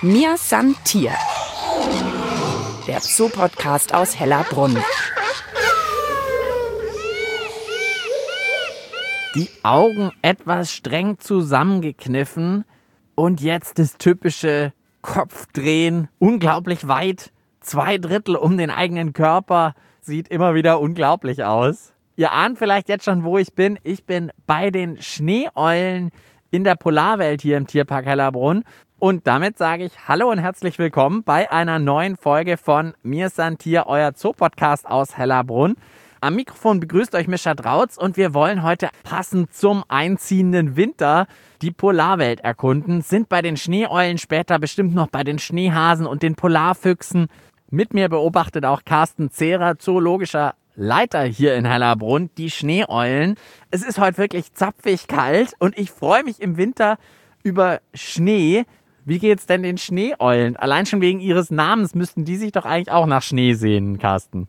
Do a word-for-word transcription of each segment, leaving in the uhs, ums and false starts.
Mir san Tier, der Zoo-Podcast aus Hellerbrunn. Die Augen etwas streng zusammengekniffen und jetzt das typische Kopfdrehen, unglaublich weit, zwei Drittel um den eigenen Körper, sieht immer wieder unglaublich aus. Ihr ahnt vielleicht jetzt schon, wo ich bin. Ich bin bei den Schneeeulen in der Polarwelt hier im Tierpark Hellerbrunn. Und damit sage ich Hallo und herzlich willkommen bei einer neuen Folge von Mir san Tier, euer Zoo-Podcast aus Hellerbrunn. Am Mikrofon begrüßt euch Mischa Drautz und wir wollen heute passend zum einziehenden Winter die Polarwelt erkunden. Sind bei den Schneeeulen, später bestimmt noch bei den Schneehasen und den Polarfüchsen. Mit mir beobachtet auch Carsten Zehrer, zoologischer Leiter hier in Hellerbrunn, die Schneeeulen. Es ist heute wirklich zapfig kalt und ich freue mich im Winter über Schnee. Wie geht's denn den Schneeeulen? Allein schon wegen ihres Namens müssten die sich doch eigentlich auch nach Schnee sehnen, Carsten.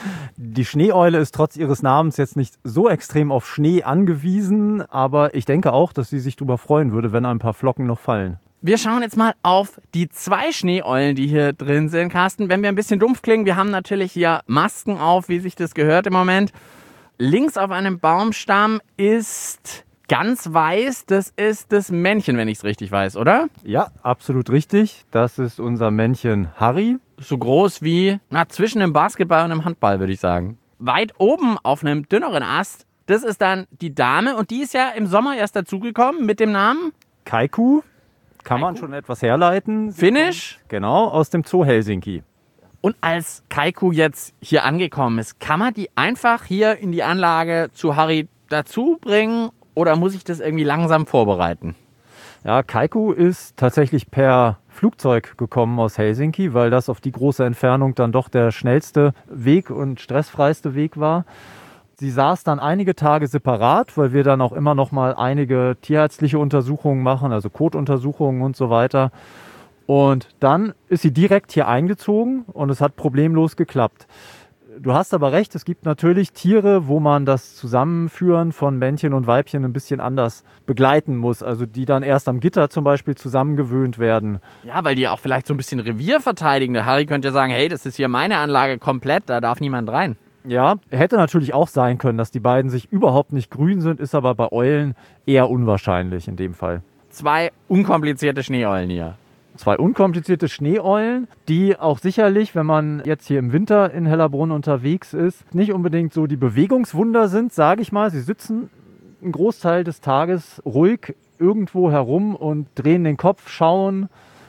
Die Schneeeule ist trotz ihres Namens jetzt nicht so extrem auf Schnee angewiesen, aber ich denke auch, dass sie sich darüber freuen würde, wenn ein paar Flocken noch fallen. Wir schauen jetzt mal auf die zwei Schneeeulen, die hier drin sind, Carsten. Wenn wir ein bisschen dumpf klingen, wir haben natürlich hier Masken auf, wie sich das gehört im Moment. Links auf einem Baumstamm ist ganz weiß, das ist das Männchen, wenn ich es richtig weiß, oder? Ja, absolut richtig. Das ist unser Männchen Harry. So groß wie na, zwischen einem Basketball und einem Handball, würde ich sagen. Weit oben auf einem dünneren Ast, das ist dann die Dame und die ist ja im Sommer erst dazugekommen mit dem Namen Kaiku. Kann man schon etwas herleiten. Finnisch? Genau, aus dem Zoo Helsinki. Und als Kaiku jetzt hier angekommen ist, kann man die einfach hier in die Anlage zu Harry dazu bringen oder muss ich das irgendwie langsam vorbereiten? Ja, Kaiku ist tatsächlich per Flugzeug gekommen aus Helsinki, weil das auf die große Entfernung dann doch der schnellste Weg und stressfreiste Weg war. Sie saß dann einige Tage separat, weil wir dann auch immer noch mal einige tierärztliche Untersuchungen machen, also Kotuntersuchungen und so weiter. Und dann ist sie direkt hier eingezogen und es hat problemlos geklappt. Du hast aber recht, es gibt natürlich Tiere, wo man das Zusammenführen von Männchen und Weibchen ein bisschen anders begleiten muss. Also die dann erst am Gitter zum Beispiel zusammengewöhnt werden. Ja, weil die auch vielleicht so ein bisschen Revier verteidigen. Der Harry könnte ja sagen, hey, das ist hier meine Anlage komplett, da darf niemand rein. Ja, hätte natürlich auch sein können, dass die beiden sich überhaupt nicht grün sind, ist aber bei Eulen eher unwahrscheinlich in dem Fall. Zwei unkomplizierte Schneeeulen hier. Zwei unkomplizierte Schneeeulen, die auch sicherlich, wenn man jetzt hier im Winter in Hellerbrunn unterwegs ist, nicht unbedingt so die Bewegungswunder sind, sage ich mal. Sie sitzen einen Großteil des Tages ruhig irgendwo herum und drehen den Kopf, schauen.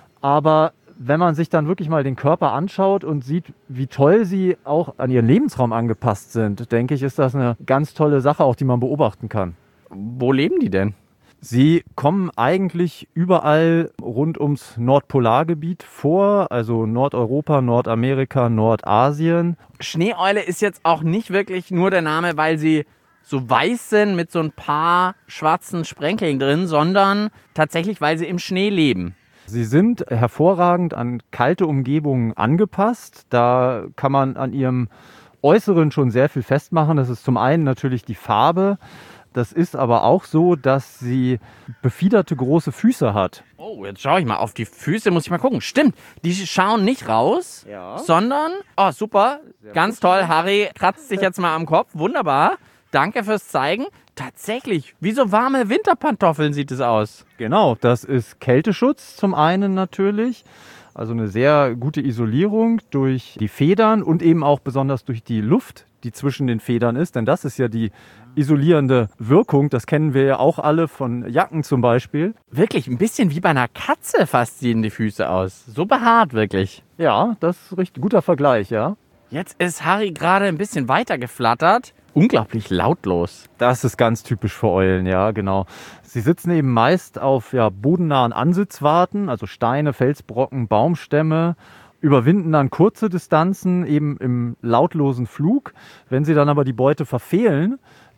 Aber wenn man sich dann wirklich mal den Körper anschaut und sieht, wie toll sie auch an ihren Lebensraum angepasst sind, denke ich, ist das eine ganz tolle Sache, auch die man beobachten kann. Wo leben die denn? Sie kommen eigentlich überall rund ums Nordpolargebiet vor, also Nordeuropa, Nordamerika, Nordasien. Schneeeule ist jetzt auch nicht wirklich nur der Name, weil sie so weiß sind mit so ein paar schwarzen Sprenkeln drin, sondern tatsächlich, weil sie im Schnee leben. Sie sind hervorragend an kalte Umgebungen angepasst. Da kann man an ihrem Äußeren schon sehr viel festmachen. Das ist zum einen natürlich die Farbe. Das ist aber auch so, dass sie befiederte große Füße hat. Oh, jetzt schaue ich mal. Auf die Füße muss ich mal gucken. Stimmt, die schauen nicht raus, ja. sondern, oh super, sehr ganz gut. Toll. Harry kratzt sich jetzt mal am Kopf. Wunderbar. Danke fürs Zeigen. Tatsächlich, wie so warme Winterpantoffeln sieht es aus. Genau, das ist Kälteschutz zum einen natürlich. Also eine sehr gute Isolierung durch die Federn und eben auch besonders durch die Luft, die zwischen den Federn ist. Denn das ist ja die isolierende Wirkung. Das kennen wir ja auch alle von Jacken zum Beispiel. Wirklich, ein bisschen wie bei einer Katze fast sehen die Füße aus. So behaart wirklich. Ja, das ist ein richtig guter Vergleich, ja. Jetzt ist Harry gerade ein bisschen weiter geflattert. Unglaublich lautlos. Das ist ganz typisch für Eulen, ja, genau. Sie sitzen eben meist auf ja, bodennahen Ansitzwarten, also Steine, Felsbrocken, Baumstämme, überwinden dann kurze Distanzen eben im lautlosen Flug. Wenn sie dann aber die Beute verfehlen,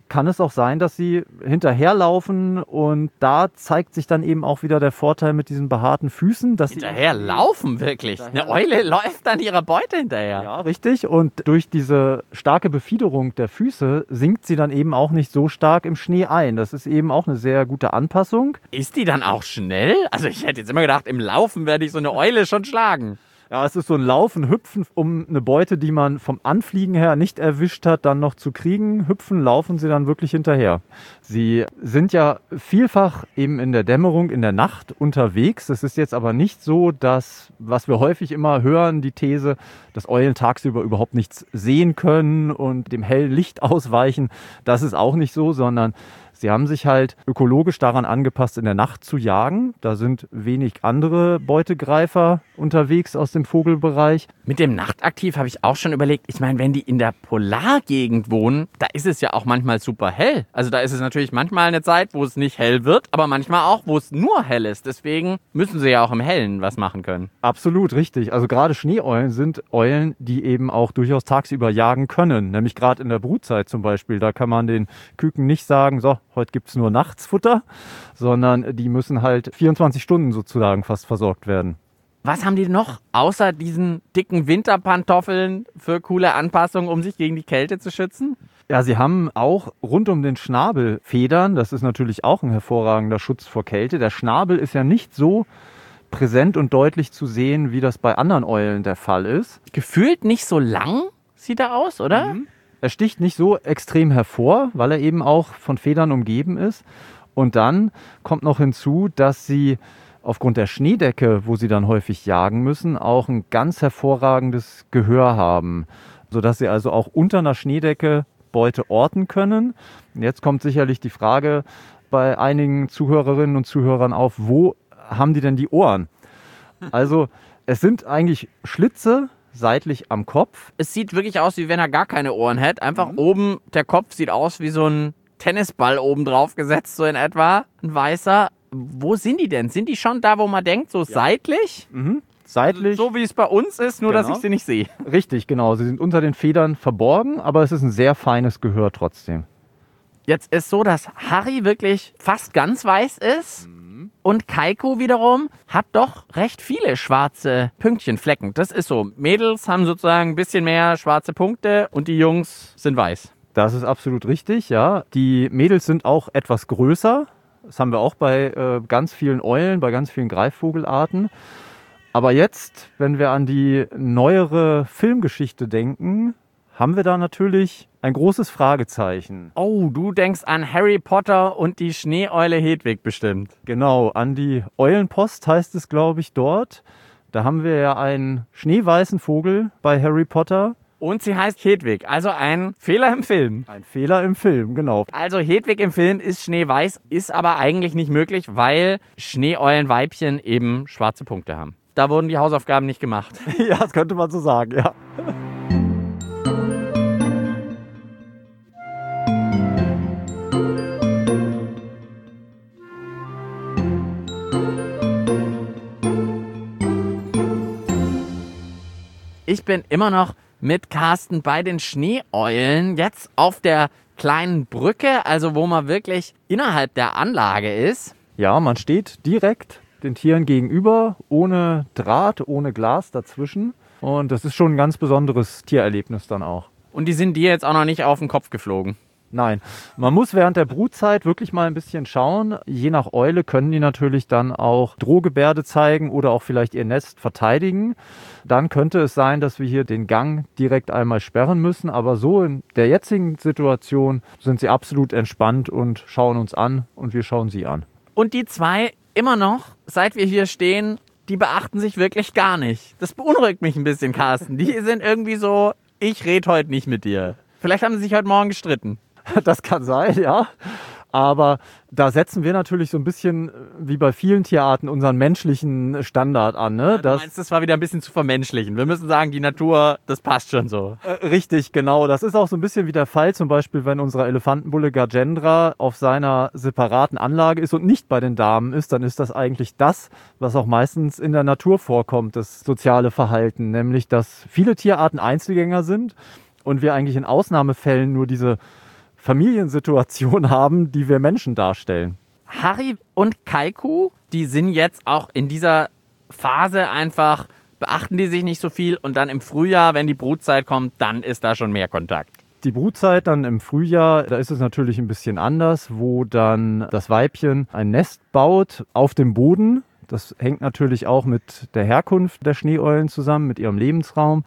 kann es auch sein, dass sie hinterherlaufen und da zeigt sich dann eben auch wieder der Vorteil mit diesen behaarten Füßen. Dass Hinterherlaufen wirklich? Eine Eule läuft an ihrer Beute hinterher. Ja, richtig. Und durch diese starke Befiederung der Füße sinkt sie dann eben auch nicht so stark im Schnee ein. Das ist eben auch eine sehr gute Anpassung. Ist die dann auch schnell? Also ich hätte jetzt immer gedacht, im Laufen werde ich so eine Eule schon schlagen. Ja, es ist so ein Laufen, Hüpfen, um eine Beute, die man vom Anfliegen her nicht erwischt hat, dann noch zu kriegen. Hüpfen, laufen sie dann wirklich hinterher. Sie sind ja vielfach eben in der Dämmerung, in der Nacht unterwegs. Es ist jetzt aber nicht so, dass, was wir häufig immer hören, die These, dass Eulen tagsüber überhaupt nichts sehen können und dem hellen Licht ausweichen. Das ist auch nicht so, sondern sie haben sich halt ökologisch daran angepasst, in der Nacht zu jagen. Da sind wenig andere Beutegreifer unterwegs aus dem Vogelbereich. Mit dem Nachtaktiv habe ich auch schon überlegt, ich meine, wenn die in der Polargegend wohnen, da ist es ja auch manchmal super hell. Also da ist es natürlich manchmal eine Zeit, wo es nicht hell wird, aber manchmal auch, wo es nur hell ist. Deswegen müssen sie ja auch im Hellen was machen können. Absolut richtig. Also gerade Schneeeulen sind Eulen, die eben auch durchaus tagsüber jagen können. Nämlich gerade in der Brutzeit zum Beispiel. Da kann man den Küken nicht sagen, so, heute gibt es nur Nachtsfutter, sondern die müssen halt vierundzwanzig Stunden sozusagen fast versorgt werden. Was haben die noch außer diesen dicken Winterpantoffeln für coole Anpassungen, um sich gegen die Kälte zu schützen? Ja, sie haben auch rund um den Schnabel Federn. Das ist natürlich auch ein hervorragender Schutz vor Kälte. Der Schnabel ist ja nicht so präsent und deutlich zu sehen, wie das bei anderen Eulen der Fall ist. Gefühlt nicht so lang sieht er aus, oder? Mhm. Er sticht nicht so extrem hervor, weil er eben auch von Federn umgeben ist. Und dann kommt noch hinzu, dass sie aufgrund der Schneedecke, wo sie dann häufig jagen müssen, auch ein ganz hervorragendes Gehör haben, sodass sie also auch unter einer Schneedecke Beute orten können. Jetzt kommt sicherlich die Frage bei einigen Zuhörerinnen und Zuhörern auf, wo haben die denn die Ohren? Also es sind eigentlich Schlitze seitlich am Kopf. Es sieht wirklich aus, wie wenn er gar keine Ohren hätte. Einfach mhm. oben, der Kopf sieht aus wie so ein Tennisball oben drauf gesetzt, so in etwa, ein weißer. Wo sind die denn? Sind die schon da, wo man denkt, so ja. seitlich? Mhm. Seitlich. So wie es bei uns ist, nur genau. dass ich sie nicht sehe. Richtig, genau. Sie sind unter den Federn verborgen, aber es ist ein sehr feines Gehör trotzdem. Jetzt ist so, dass Harry wirklich fast ganz weiß ist mhm. und Kaiko wiederum hat doch recht viele schwarze Pünktchen, Flecken. Das ist so. Mädels haben sozusagen ein bisschen mehr schwarze Punkte und die Jungs sind weiß. Das ist absolut richtig, ja. Die Mädels sind auch etwas größer. Das haben wir auch bei äh, ganz vielen Eulen, bei ganz vielen Greifvogelarten. Aber jetzt, wenn wir an die neuere Filmgeschichte denken, haben wir da natürlich ein großes Fragezeichen. Oh, du denkst an Harry Potter und die Schneeeule Hedwig bestimmt. Genau, an die Eulenpost heißt es, glaube ich, dort. Da haben wir ja einen schneeweißen Vogel bei Harry Potter. Und sie heißt Hedwig, also ein Fehler im Film. Ein Fehler im Film, genau. Also Hedwig im Film ist schneeweiß, ist aber eigentlich nicht möglich, weil Schneeeulenweibchen eben schwarze Punkte haben. Da wurden die Hausaufgaben nicht gemacht. Ja, das könnte man so sagen, ja. Ich bin immer noch mit Carsten bei den Schneeeulen, jetzt auf der kleinen Brücke, also wo man wirklich innerhalb der Anlage ist. Ja, man steht direkt den Tieren gegenüber, ohne Draht, ohne Glas dazwischen. Und das ist schon ein ganz besonderes Tiererlebnis dann auch. Und die sind dir jetzt auch noch nicht auf den Kopf geflogen? Nein, man muss während der Brutzeit wirklich mal ein bisschen schauen. Je nach Eule können die natürlich dann auch Drohgebärde zeigen oder auch vielleicht ihr Nest verteidigen. Dann könnte es sein, dass wir hier den Gang direkt einmal sperren müssen. Aber so in der jetzigen Situation sind sie absolut entspannt und schauen uns an und wir schauen sie an. Und die zwei immer noch, seit wir hier stehen, die beachten sich wirklich gar nicht. Das beunruhigt mich ein bisschen, Carsten. Die sind irgendwie so, ich rede heute nicht mit dir. Vielleicht haben sie sich heute Morgen gestritten. Das kann sein, ja. Aber da setzen wir natürlich so ein bisschen, wie bei vielen Tierarten, unseren menschlichen Standard an. Ne? Ja, du meinst, das war wieder ein bisschen zu vermenschlichen. Wir müssen sagen, die Natur, das passt schon so. Äh, richtig, genau. Das ist auch so ein bisschen wie der Fall, zum Beispiel, wenn unsere Elefantenbulle Gajendra auf seiner separaten Anlage ist und nicht bei den Damen ist, dann ist das eigentlich das, was auch meistens in der Natur vorkommt, das soziale Verhalten. Nämlich, dass viele Tierarten Einzelgänger sind und wir eigentlich in Ausnahmefällen nur diese Familiensituation haben, die wir Menschen darstellen. Harry und Kaiku, die sind jetzt auch in dieser Phase einfach, beachten die sich nicht so viel und dann im Frühjahr, wenn die Brutzeit kommt, dann ist da schon mehr Kontakt. Die Brutzeit dann im Frühjahr, da ist es natürlich ein bisschen anders, wo dann das Weibchen ein Nest baut auf dem Boden. Das hängt natürlich auch mit der Herkunft der Schneeeulen zusammen, mit ihrem Lebensraum.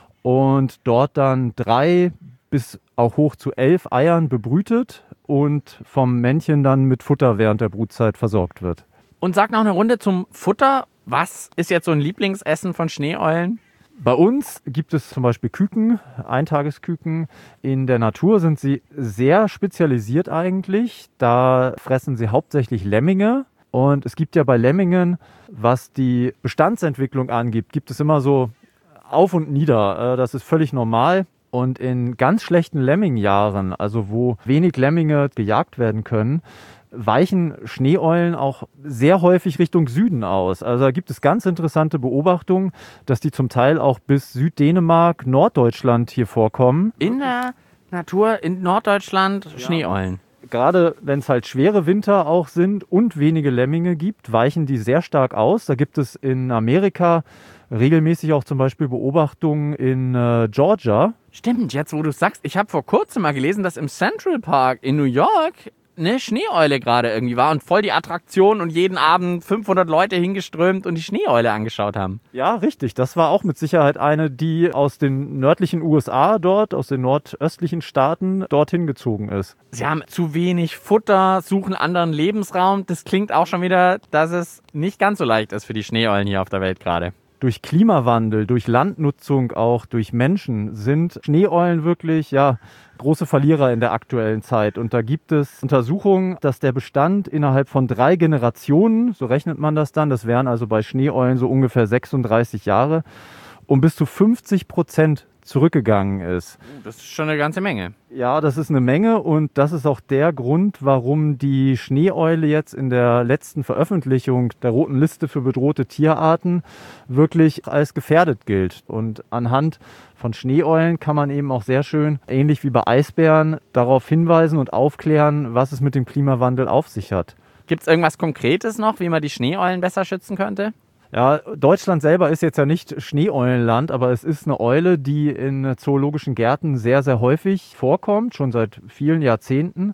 Und dort dann drei bis auch hoch zu elf Eiern bebrütet und vom Männchen dann mit Futter während der Brutzeit versorgt wird. Und sag noch eine Runde zum Futter. Was ist jetzt so ein Lieblingsessen von Schneeeulen? Bei uns gibt es zum Beispiel Küken, Eintagesküken. In der Natur sind sie sehr spezialisiert eigentlich. Da fressen sie hauptsächlich Lemminge. Und es gibt ja bei Lemmingen, was die Bestandsentwicklung angeht, gibt es immer so auf und nieder. Das ist völlig normal. Und in ganz schlechten Lemmingjahren, also wo wenig Lemminge gejagt werden können, weichen Schneeeulen auch sehr häufig Richtung Süden aus. Also da gibt es ganz interessante Beobachtungen, dass die zum Teil auch bis Süddänemark, Norddeutschland hier vorkommen. In der Natur in Norddeutschland Schneeeulen. Gerade wenn es halt schwere Winter auch sind und wenige Lemminge gibt, weichen die sehr stark aus. Da gibt es in Amerika regelmäßig auch zum Beispiel Beobachtungen in äh, Georgia. Stimmt, jetzt wo du sagst, ich habe vor kurzem mal gelesen, dass im Central Park in New York eine Schneeeule gerade irgendwie war und voll die Attraktion und jeden Abend fünfhundert Leute hingeströmt und die Schneeeule angeschaut haben. Ja, richtig. Das war auch mit Sicherheit eine, die aus den nördlichen U S A dort, aus den nordöstlichen Staaten dorthin gezogen ist. Sie haben zu wenig Futter, suchen anderen Lebensraum. Das klingt auch schon wieder, dass es nicht ganz so leicht ist für die Schneeeulen hier auf der Welt gerade. Durch Klimawandel, durch Landnutzung auch, durch Menschen sind Schneeeulen wirklich, ja, große Verlierer in der aktuellen Zeit. Und da gibt es Untersuchungen, dass der Bestand innerhalb von drei Generationen, so rechnet man das dann, das wären also bei Schneeeulen so ungefähr sechsunddreißig Jahre, um bis zu fünfzig Prozent zurückgegangen ist. Das ist schon eine ganze Menge. Ja, das ist eine Menge und das ist auch der Grund, warum die Schneeeule jetzt in der letzten Veröffentlichung der Roten Liste für bedrohte Tierarten wirklich als gefährdet gilt. Und anhand von Schneeeulen kann man eben auch sehr schön, ähnlich wie bei Eisbären, darauf hinweisen und aufklären, was es mit dem Klimawandel auf sich hat. Gibt es irgendwas Konkretes noch, wie man die Schneeeulen besser schützen könnte? Ja, Deutschland selber ist jetzt ja nicht Schneeeulenland, aber es ist eine Eule, die in zoologischen Gärten sehr, sehr häufig vorkommt, schon seit vielen Jahrzehnten.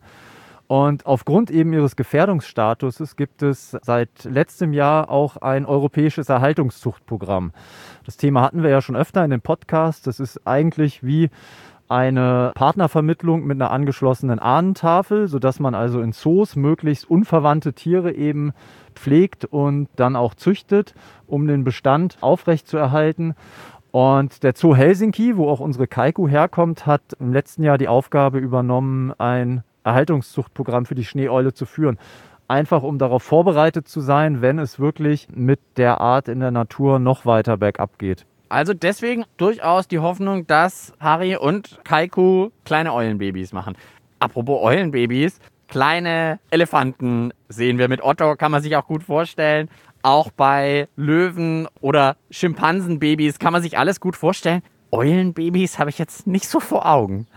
Und aufgrund eben ihres Gefährdungsstatuses gibt es seit letztem Jahr auch ein europäisches Erhaltungszuchtprogramm. Das Thema hatten wir ja schon öfter in dem Podcast. Das ist eigentlich wie eine Partnervermittlung mit einer angeschlossenen Ahnentafel, sodass man also in Zoos möglichst unverwandte Tiere eben pflegt und dann auch züchtet, um den Bestand aufrechtzuerhalten. Und der Zoo Helsinki, wo auch unsere Kaiku herkommt, hat im letzten Jahr die Aufgabe übernommen, ein Erhaltungszuchtprogramm für die Schneeeule zu führen. Einfach um darauf vorbereitet zu sein, wenn es wirklich mit der Art in der Natur noch weiter bergab geht. Also deswegen durchaus die Hoffnung, dass Harry und Kaiku kleine Eulenbabys machen. Apropos Eulenbabys, kleine Elefanten sehen wir mit Otto, kann man sich auch gut vorstellen. Auch bei Löwen oder Schimpansenbabys kann man sich alles gut vorstellen. Eulenbabys habe ich jetzt nicht so vor Augen.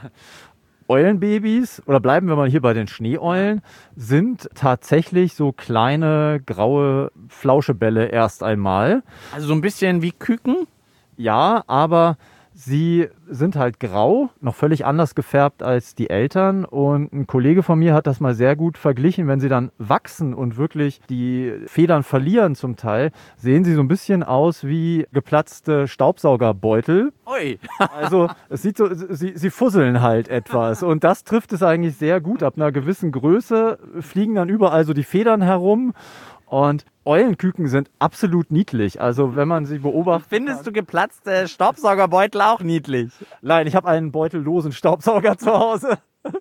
Eulenbabys, oder bleiben wir mal hier bei den Schneeeulen, sind tatsächlich so kleine graue Flauschebälle erst einmal. Also so ein bisschen wie Küken? Ja, aber sie sind halt grau, noch völlig anders gefärbt als die Eltern. Und ein Kollege von mir hat das mal sehr gut verglichen. Wenn sie dann wachsen und wirklich die Federn verlieren zum Teil, sehen sie so ein bisschen aus wie geplatzte Staubsaugerbeutel. Ui. Also es sieht so, sie, sie fusseln halt etwas. Und das trifft es eigentlich sehr gut. Ab einer gewissen Größe fliegen dann überall so die Federn herum. Und Eulenküken sind absolut niedlich. Also wenn man sie beobachtet... Findest du geplatzte Staubsaugerbeutel auch niedlich? Nein, ich habe einen beutellosen Staubsauger zu Hause.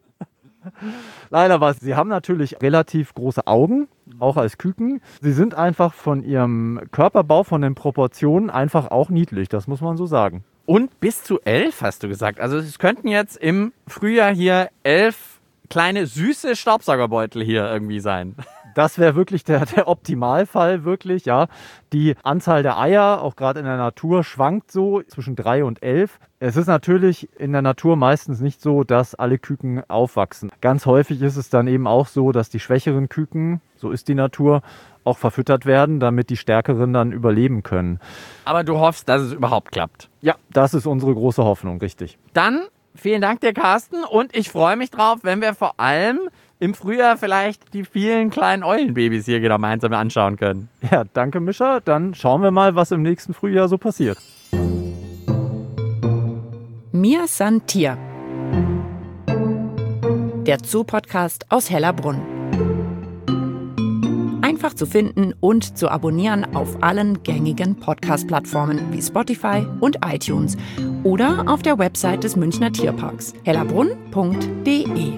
Nein, aber sie haben natürlich relativ große Augen, auch als Küken. Sie sind einfach von ihrem Körperbau, von den Proportionen einfach auch niedlich. Das muss man so sagen. Und bis zu elf, hast du gesagt. Also es könnten jetzt im Frühjahr hier elf kleine süße Staubsaugerbeutel hier irgendwie sein. Das wäre wirklich der, der Optimalfall, wirklich, ja. Die Anzahl der Eier, auch gerade in der Natur, schwankt so zwischen drei und elf. Es ist natürlich in der Natur meistens nicht so, dass alle Küken aufwachsen. Ganz häufig ist es dann eben auch so, dass die schwächeren Küken, so ist die Natur, auch verfüttert werden, damit die stärkeren dann überleben können. Aber du hoffst, dass es überhaupt klappt. Ja, das ist unsere große Hoffnung, richtig. Dann vielen Dank dir, Carsten. Und ich freue mich drauf, wenn wir vor allem im Frühjahr vielleicht die vielen kleinen Eulenbabys hier gemeinsam anschauen können. Ja, danke, Mischa. Dann schauen wir mal, was im nächsten Frühjahr so passiert. Mir san Tier. Der Zoo-Podcast aus Hellerbrunn. Einfach zu finden und zu abonnieren auf allen gängigen Podcast-Plattformen wie Spotify und iTunes oder auf der Website des Münchner Tierparks hellerbrunn punkt de.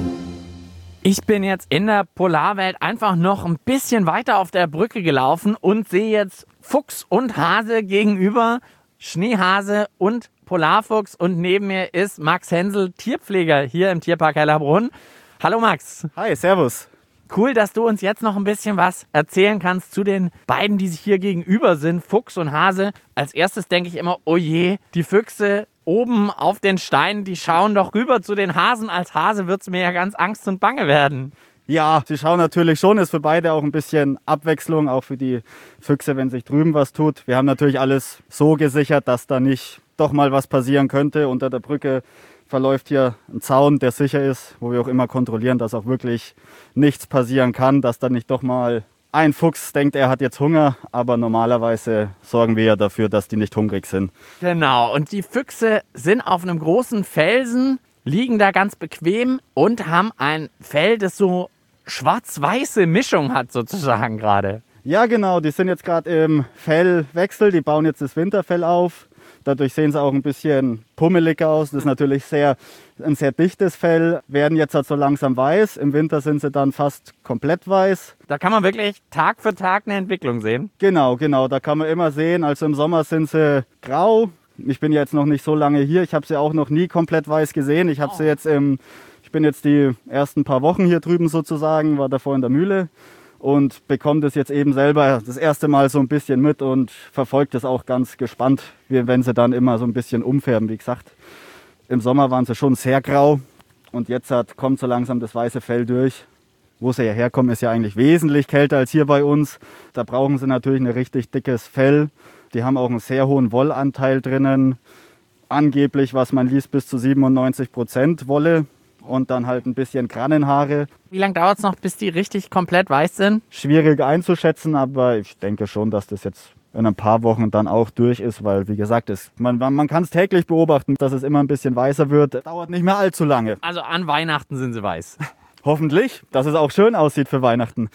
Ich bin jetzt in der Polarwelt einfach noch ein bisschen weiter auf der Brücke gelaufen und sehe jetzt Fuchs und Hase gegenüber, Schneehase und Polarfuchs, und neben mir ist Max Hensel, Tierpfleger hier im Tierpark Hellerbrunn. Hallo Max. Hi, servus. Cool, dass du uns jetzt noch ein bisschen was erzählen kannst zu den beiden, die sich hier gegenüber sind, Fuchs und Hase. Als erstes denke ich immer, oh je, die Füchse oben auf den Steinen, die schauen doch rüber zu den Hasen. Als Hase wird es mir ja ganz Angst und Bange werden. Ja, sie schauen natürlich schon, ist für beide auch ein bisschen Abwechslung, auch für die Füchse, wenn sich drüben was tut. Wir haben natürlich alles so gesichert, dass da nicht doch mal was passieren könnte. Unter der Brücke verläuft hier ein Zaun, der sicher ist, wo wir auch immer kontrollieren, dass auch wirklich nichts passieren kann, dass da nicht doch mal ein Fuchs denkt, er hat jetzt Hunger, aber normalerweise sorgen wir ja dafür, dass die nicht hungrig sind. Genau, und die Füchse sind auf einem großen Felsen, liegen da ganz bequem und haben ein Fell, das so schwarz-weiße Mischung hat sozusagen gerade. Ja genau, die sind jetzt gerade im Fellwechsel, die bauen jetzt das Winterfell auf. Dadurch sehen sie auch ein bisschen pummelig aus. Das ist natürlich sehr, ein sehr dichtes Fell. Werden jetzt halt so langsam weiß. Im Winter sind sie dann fast komplett weiß. Da kann man wirklich Tag für Tag eine Entwicklung sehen. Genau, genau. Da kann man immer sehen. Also im Sommer sind sie grau. Ich bin jetzt noch nicht so lange hier. Ich habe sie auch noch nie komplett weiß gesehen. Ich habe sie jetzt im, ich bin jetzt die ersten paar Wochen hier drüben sozusagen, war davor in der Mühle. Und bekommt es jetzt eben selber das erste Mal so ein bisschen mit und verfolgt es auch ganz gespannt, wie wenn sie dann immer so ein bisschen umfärben. Wie gesagt, im Sommer waren sie schon sehr grau und jetzt hat, kommt so langsam das weiße Fell durch. Wo sie ja herkommen, ist ja eigentlich wesentlich kälter als hier bei uns. Da brauchen sie natürlich ein richtig dickes Fell. Die haben auch einen sehr hohen Wollanteil drinnen. Angeblich, was man liest, bis zu siebenundneunzig Prozent Wolle. Und dann halt ein bisschen Grannenhaare. Wie lange dauert es noch, bis die richtig komplett weiß sind? Schwierig einzuschätzen, aber ich denke schon, dass das jetzt in ein paar Wochen dann auch durch ist, weil, wie gesagt, es, man, man kann es täglich beobachten, dass es immer ein bisschen weißer wird. Dauert nicht mehr allzu lange. Also an Weihnachten sind sie weiß. Hoffentlich, dass es auch schön aussieht für Weihnachten.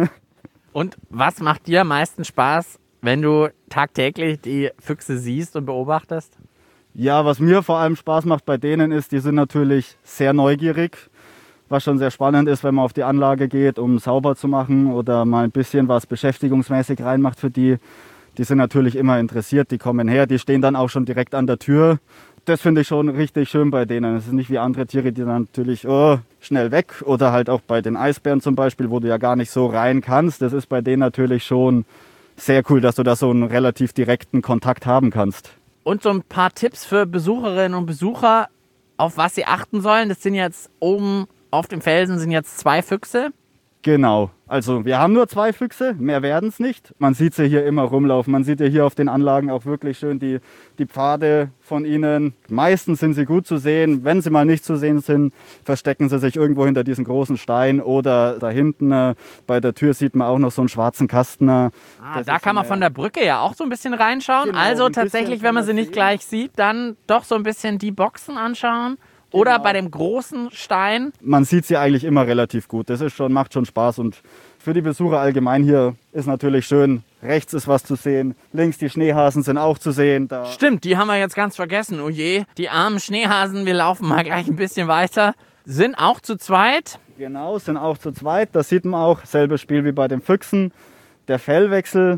Und was macht dir am meisten Spaß, wenn du tagtäglich die Füchse siehst und beobachtest? Ja, was mir vor allem Spaß macht bei denen ist, die sind natürlich sehr neugierig, was schon sehr spannend ist, wenn man auf die Anlage geht, um sauber zu machen oder mal ein bisschen was beschäftigungsmäßig reinmacht für die. Die sind natürlich immer interessiert, die kommen her, die stehen dann auch schon direkt an der Tür. Das finde ich schon richtig schön bei denen. Es ist nicht wie andere Tiere, die dann natürlich oh, schnell weg oder halt auch bei den Eisbären zum Beispiel, wo du ja gar nicht so rein kannst. Das ist bei denen natürlich schon sehr cool, dass du da so einen relativ direkten Kontakt haben kannst. Und so ein paar Tipps für Besucherinnen und Besucher, auf was sie achten sollen. Das sind jetzt oben auf dem Felsen sind jetzt zwei Füchse. Genau, also wir haben nur zwei Füchse, mehr werden es nicht. Man sieht sie hier immer rumlaufen, man sieht ja hier auf den Anlagen auch wirklich schön die, die Pfade von ihnen. Meistens sind sie gut zu sehen, wenn sie mal nicht zu sehen sind, verstecken sie sich irgendwo hinter diesen großen Stein oder da hinten äh, bei der Tür sieht man auch noch so einen schwarzen Kasten. Äh, ah, da kann man von der Brücke ja auch so ein bisschen reinschauen. Genau, also ein tatsächlich, wenn man sie nicht gleich sieht, dann doch so ein bisschen die Boxen anschauen. Oder Genau. bei dem großen Stein. Man sieht sie eigentlich immer relativ gut. Das ist schon, macht schon Spaß. Und für die Besucher allgemein hier ist natürlich schön, rechts ist was zu sehen, links die Schneehasen sind auch zu sehen. Da Stimmt, die haben wir jetzt ganz vergessen. Oh je, die armen Schneehasen, wir laufen mal gleich ein bisschen weiter. Sind auch zu zweit. Genau, sind auch zu zweit. Da sieht man auch, selbes Spiel wie bei den Füchsen. Der Fellwechsel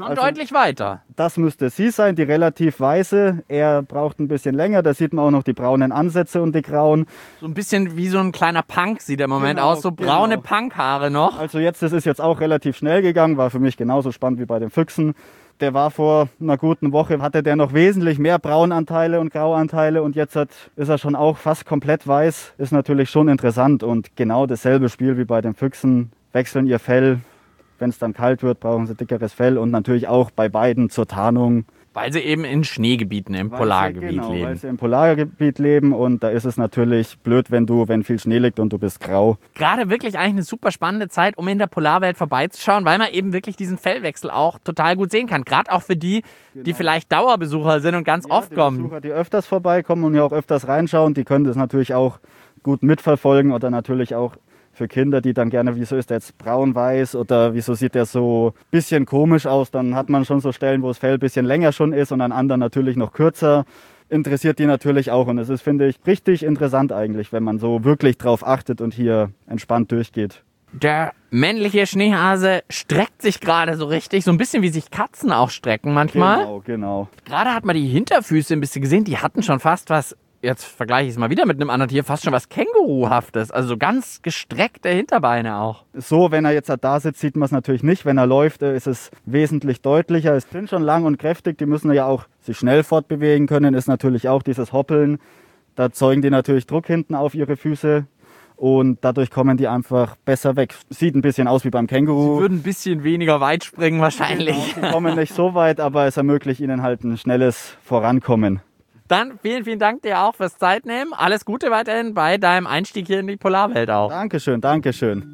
Schon Also, deutlich weiter. das müsste sie sein, die relativ weiße. Er braucht ein bisschen länger, da sieht man auch noch die braunen Ansätze und die grauen. So ein bisschen wie so ein kleiner Punk sieht der im Moment Genau, aus. So braune genau. Punkhaare noch. Also jetzt, das ist jetzt auch relativ schnell gegangen, war für mich genauso spannend wie bei den Füchsen. Der war vor einer guten Woche, hatte der noch wesentlich mehr Braunanteile und Grauanteile und jetzt hat, ist er schon auch fast komplett weiß. Ist natürlich schon interessant und genau dasselbe Spiel wie bei den Füchsen. Wechseln ihr Fell, wenn es dann kalt wird, brauchen sie dickeres Fell und natürlich auch bei beiden zur Tarnung. Weil sie eben in Schneegebieten im Weil Polargebiet sie, genau, leben. Weil sie im Polargebiet leben und da ist es natürlich blöd, wenn du, wenn viel Schnee liegt und du bist grau. Gerade wirklich eigentlich eine super spannende Zeit, um in der Polarwelt vorbeizuschauen, weil man eben wirklich diesen Fellwechsel auch total gut sehen kann. Gerade auch für die, Genau. die vielleicht Dauerbesucher sind und ganz Ja, oft die kommen. Besucher, die öfters vorbeikommen und ja auch öfters reinschauen, die können das natürlich auch gut mitverfolgen oder natürlich auch für Kinder, die dann gerne, wieso ist der jetzt braun-weiß oder wieso sieht der so ein bisschen komisch aus, dann hat man schon so Stellen, wo das Fell ein bisschen länger schon ist und an anderen natürlich noch kürzer. Interessiert die natürlich auch und es ist, finde ich, richtig interessant eigentlich, wenn man so wirklich drauf achtet und hier entspannt durchgeht. Der männliche Schneehase streckt sich gerade so richtig, so ein bisschen wie sich Katzen auch strecken manchmal. Genau, genau. Gerade hat man die Hinterfüße ein bisschen gesehen, die hatten schon fast was, jetzt vergleiche ich es mal wieder mit einem anderen Tier, fast schon was Känguruhaftes. Also so ganz gestreckte Hinterbeine auch. So, wenn er jetzt da sitzt, sieht man es natürlich nicht. Wenn er läuft, ist es wesentlich deutlicher. Es sind schon lang und kräftig, die müssen ja auch sich schnell fortbewegen können, ist natürlich auch dieses Hoppeln. Da zeugen die natürlich Druck hinten auf ihre Füße. Und dadurch kommen die einfach besser weg. Sieht ein bisschen aus wie beim Känguru. Sie würden ein bisschen weniger weit springen wahrscheinlich. Genau, sie kommen nicht so weit, aber es ermöglicht ihnen halt ein schnelles Vorankommen. Dann vielen, vielen Dank dir auch fürs Zeitnehmen. Alles Gute weiterhin bei deinem Einstieg hier in die Polarwelt auch. Dankeschön, Dankeschön.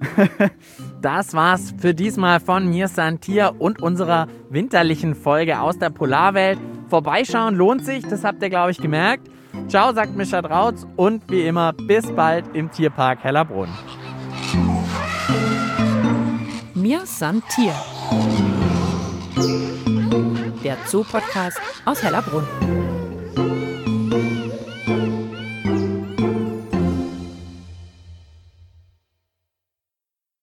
Das war's für diesmal von mir, Santier, und unserer winterlichen Folge aus der Polarwelt. Vorbeischauen lohnt sich, das habt ihr, glaube ich, gemerkt. Ciao, sagt Mischa Drautz und wie immer bis bald im Tierpark Hellerbrunn. Mir san Tier. Der Zoo-Podcast aus Hellerbrunn.